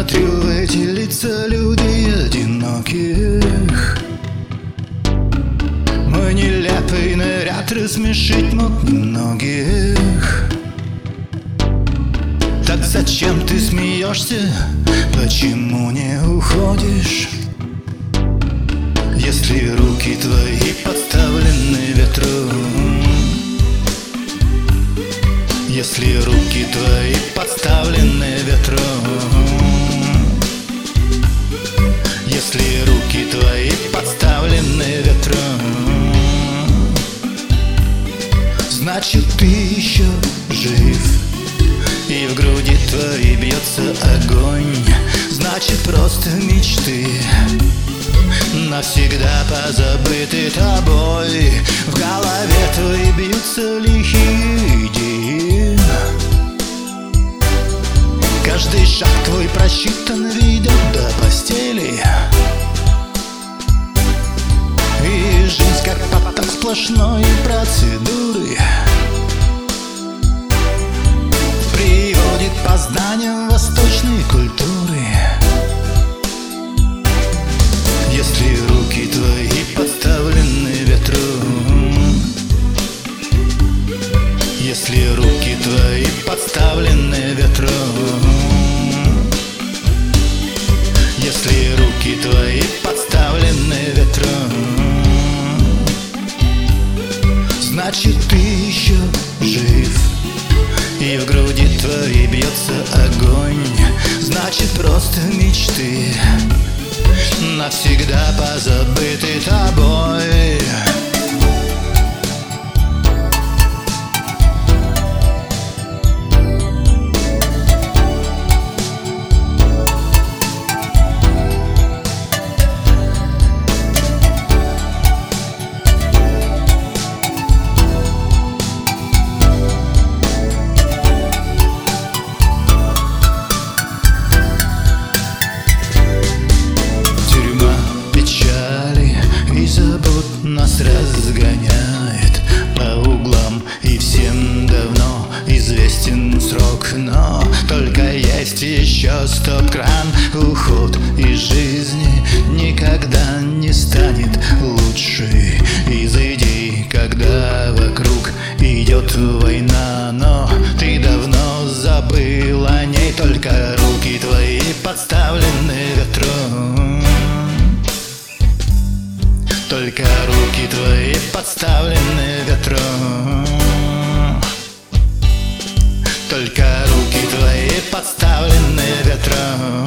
смотрю в эти лица людей одиноких. Мой нелепый наряд рассмешить мог многих. Так зачем ты смеешься? Почему не уходишь? Если руки твои подставлены ветру, если руки твои подставлены ветру, если руки твои подставлены ветру, значит ты еще жив, и в груди твоей бьется огонь. Значит просто мечты навсегда позабыты тобой. В голове твоей бьются лихие идеи. Каждый шаг твой просчитан, ведет до постели. И жизнь как поток сплошной процедуры приводит к познаниям восточной культуры. Если руки твои подставлены ветру, если руки твои подставлены ветру, если руки твои подставлены ветру, значит ты еще жив, и в груди твоей бьется огонь. Значит просто мечты навсегда позабыты тобой. Нас разгоняет по углам, и всем давно известен срок. Но только есть еще стоп-кран. Уход из жизни никогда не станет лучше из идей, когда вокруг идет война. Но ты давно забыл о ней, только руки твои подставлены ветру, только руки твои подставлены ветру, только руки твои подставлены ветру.